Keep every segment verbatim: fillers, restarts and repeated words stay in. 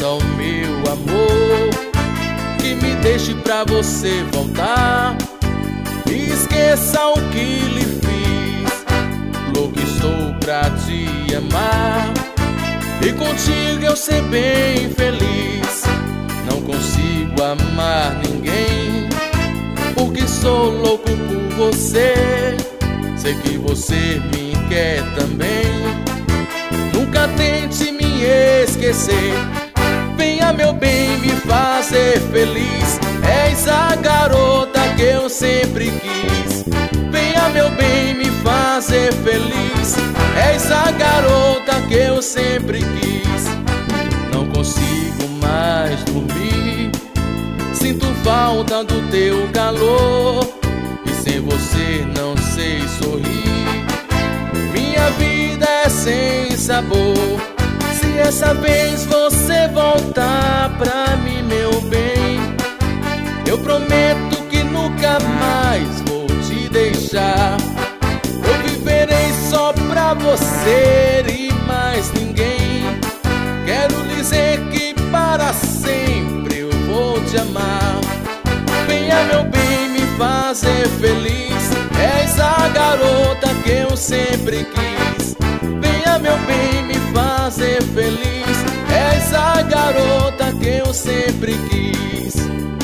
peça ao meu amor que me deixe pra você voltar. Esqueça o que lhe fiz, louco estou pra te amar. E contigo eu ser bem feliz. Não consigo amar ninguém, porque sou louco por você. Sei que você me quer também. Nunca tente me esquecer. Venha, meu bem, me fazer feliz. És a garota que eu sempre quis. Venha, meu bem, me fazer feliz. És a garota que eu sempre quis. Não consigo mais dormir, sinto falta do teu calor, e sem você não sei sorrir. Minha vida é sem sabor. Se essa vez você voltar pra mim, meu bem, eu prometo que nunca mais vou te deixar. Eu viverei só pra você e mais ninguém. Quero dizer que para sempre eu vou te amar. Venha, meu bem, me fazer feliz. És a garota que eu sempre quis. Venha, meu bem, me fazer feliz. És a garota que eu sempre quis.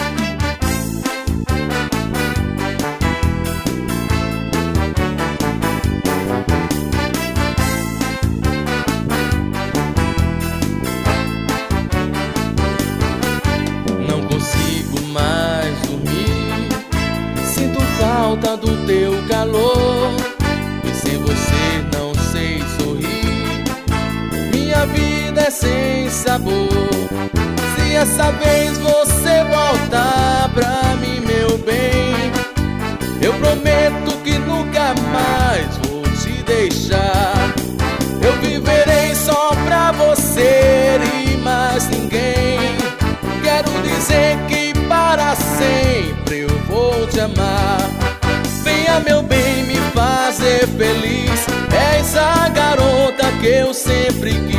Não consigo mais dormir, sinto falta do teu calor, e sem você não sei sorrir. Minha vida é sem sabor. Se essa vez você voltar pra mim, meu bem, eu prometo que nunca mais vou te deixar. Eu viverei só pra você e mais ninguém. Quero dizer que para sempre eu vou te amar. Venha, meu bem, me fazer feliz. És a garota que eu sempre quis.